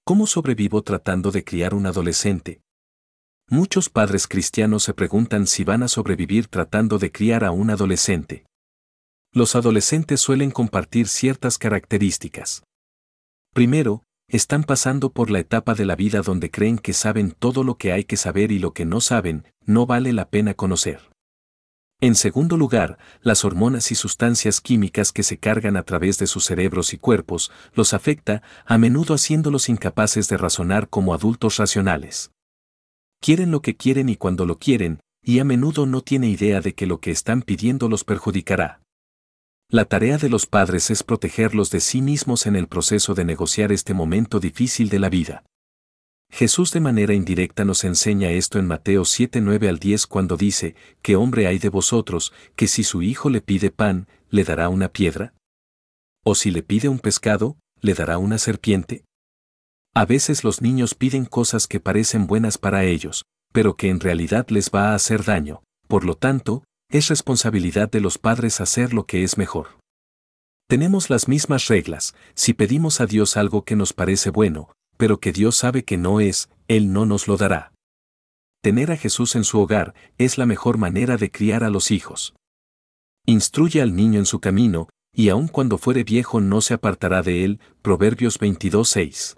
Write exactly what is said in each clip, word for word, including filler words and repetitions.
¿Cómo sobrevivo tratando de criar un adolescente? Muchos padres cristianos se preguntan si van a sobrevivir tratando de criar a un adolescente. Los adolescentes suelen compartir ciertas características. Primero, están pasando por la etapa de la vida donde creen que saben todo lo que hay que saber y lo que no saben, no vale la pena conocer. En segundo lugar, las hormonas y sustancias químicas que se cargan a través de sus cerebros y cuerpos los afecta, a menudo haciéndolos incapaces de razonar como adultos racionales. Quieren lo que quieren y cuando lo quieren, y a menudo no tiene idea de que lo que están pidiendo los perjudicará. La tarea de los padres es protegerlos de sí mismos en el proceso de negociar este momento difícil de la vida. Jesús de manera indirecta nos enseña esto en Mateo siete nueve al diez cuando dice, ¿qué hombre hay de vosotros, que si su hijo le pide pan, le dará una piedra? ¿O si le pide un pescado, le dará una serpiente? A veces los niños piden cosas que parecen buenas para ellos, pero que en realidad les va a hacer daño, por lo tanto, es responsabilidad de los padres hacer lo que es mejor. Tenemos las mismas reglas, si pedimos a Dios algo que nos parece bueno, pero que Dios sabe que no es, Él no nos lo dará. Tener a Jesús en su hogar es la mejor manera de criar a los hijos. Instruye al niño en su camino, y aun cuando fuere viejo no se apartará de él, Proverbios veintidós seis.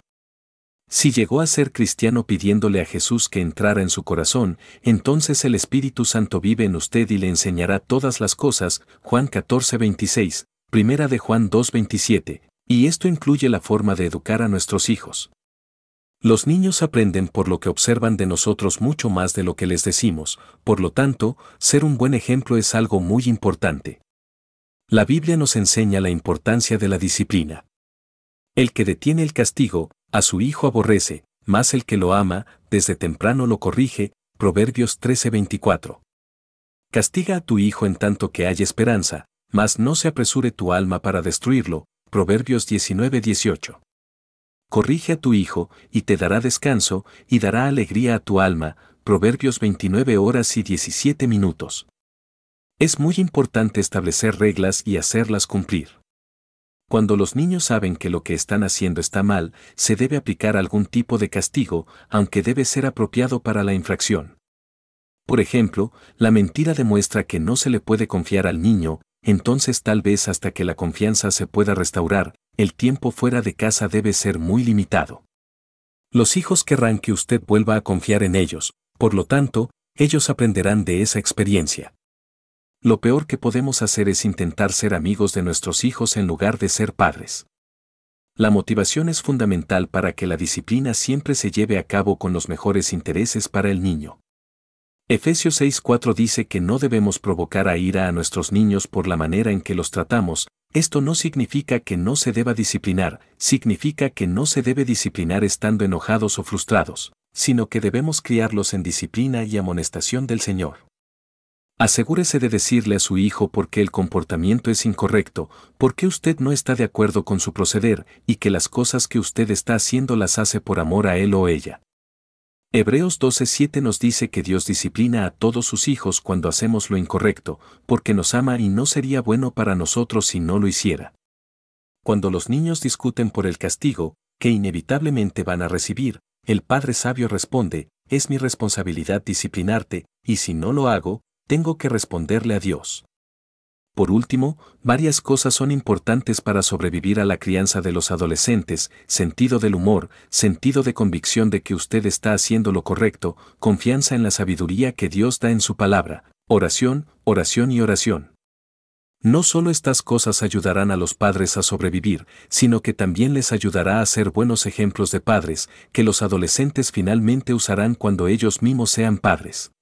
Si llegó a ser cristiano pidiéndole a Jesús que entrara en su corazón, entonces el Espíritu Santo vive en usted y le enseñará todas las cosas, Juan catorce veintiséis, Primera de Juan dos veintisiete, y esto incluye la forma de educar a nuestros hijos. Los niños aprenden por lo que observan de nosotros mucho más de lo que les decimos, por lo tanto, ser un buen ejemplo es algo muy importante. La Biblia nos enseña la importancia de la disciplina. El que detiene el castigo, a su hijo aborrece, mas el que lo ama, desde temprano lo corrige, Proverbios trece veinticuatro. Castiga a tu hijo en tanto que haya esperanza, mas no se apresure tu alma para destruirlo, Proverbios diecinueve dieciocho. Corrige a tu hijo, y te dará descanso, y dará alegría a tu alma, Proverbios veintinueve horas y diecisiete minutos. Es muy importante establecer reglas y hacerlas cumplir. Cuando los niños saben que lo que están haciendo está mal, se debe aplicar algún tipo de castigo, aunque debe ser apropiado para la infracción. Por ejemplo, la mentira demuestra que no se le puede confiar al niño, entonces tal vez hasta que la confianza se pueda restaurar, el tiempo fuera de casa debe ser muy limitado. Los hijos querrán que usted vuelva a confiar en ellos, por lo tanto, ellos aprenderán de esa experiencia. Lo peor que podemos hacer es intentar ser amigos de nuestros hijos en lugar de ser padres. La motivación es fundamental para que la disciplina siempre se lleve a cabo con los mejores intereses para el niño. Efesios seis cuatro dice que no debemos provocar a ira a nuestros niños por la manera en que los tratamos. Esto no significa que no se deba disciplinar, significa que no se debe disciplinar estando enojados o frustrados, sino que debemos criarlos en disciplina y amonestación del Señor. Asegúrese de decirle a su hijo por qué el comportamiento es incorrecto, por qué usted no está de acuerdo con su proceder, y que las cosas que usted está haciendo las hace por amor a él o ella. Hebreos doce siete nos dice que Dios disciplina a todos sus hijos cuando hacemos lo incorrecto, porque nos ama y no sería bueno para nosotros si no lo hiciera. Cuando los niños discuten por el castigo, que inevitablemente van a recibir, el padre sabio responde, es mi responsabilidad disciplinarte, y si no lo hago, tengo que responderle a Dios. Por último, varias cosas son importantes para sobrevivir a la crianza de los adolescentes: sentido del humor, sentido de convicción de que usted está haciendo lo correcto, confianza en la sabiduría que Dios da en su palabra, oración, oración y oración. No solo estas cosas ayudarán a los padres a sobrevivir, sino que también les ayudará a ser buenos ejemplos de padres, que los adolescentes finalmente usarán cuando ellos mismos sean padres.